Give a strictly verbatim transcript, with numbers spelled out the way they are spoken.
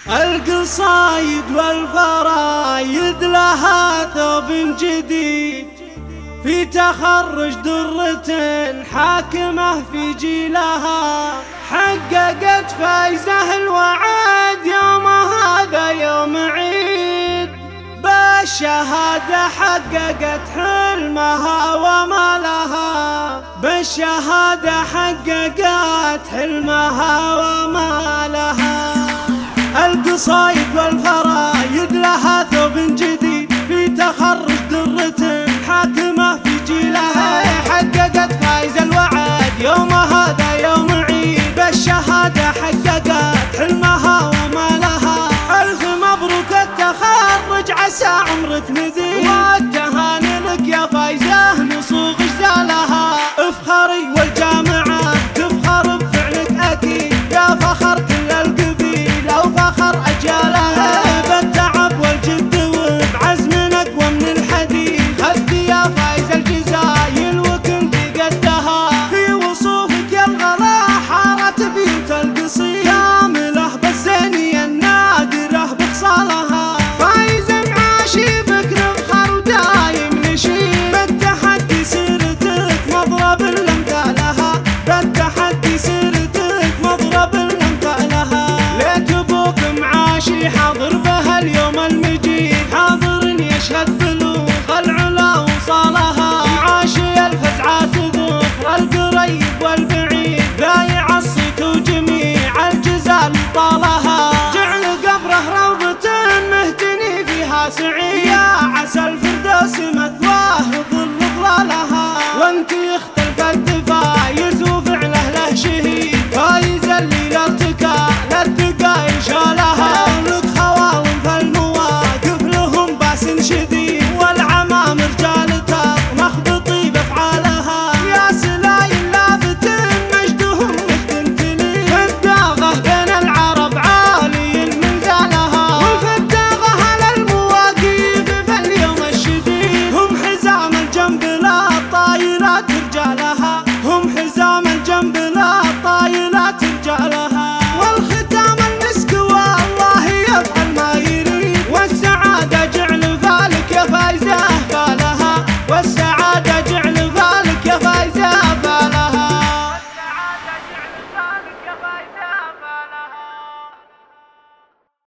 القصايد والفرايد لها ثوب جديد في تخرج درة حاكمة في جيلها، حققت فايزه الوعد يوم هذا يوم عيد، بالشهادة حققت حلمها وما لها، بالشهادة حققت حلمها وما لها. القصايد والفرايد لها ثوب جديد في تخرج درة حاكمة في جيلها، حققت فايز الوعد يوم هذا يوم عيد، بالشهادة حققت حلمها وما لها. ألف مبروك التخرج عسى عمرك نذير، والتهاني لك يا فايزة نصوغ جزالها. افخري والجامعة تفخر بفعلك أكيد، يا فخر كل القبيلة وفخر أجيالها، بالتعب والجد وبعزم أقوى من الحديد، هدي يا فايز الجزايل وكنت قدها. في وصوفك يا الغلا حارت بيوت القصيد، كاملة بالزينية النادرة بخصالها، فايز معاشي بك نفخر ودايم نشيد، بالتحدي سيرتك مضرب الأمثالها، بالتحدي سيرتك مضرب الأمثالها. ليت أبوك معاشي حاضر بها اليوم المجيد، حاضر يشهد بلوغ العلا وصالها، معاشي الفزعات ذخر القريب والبعيد.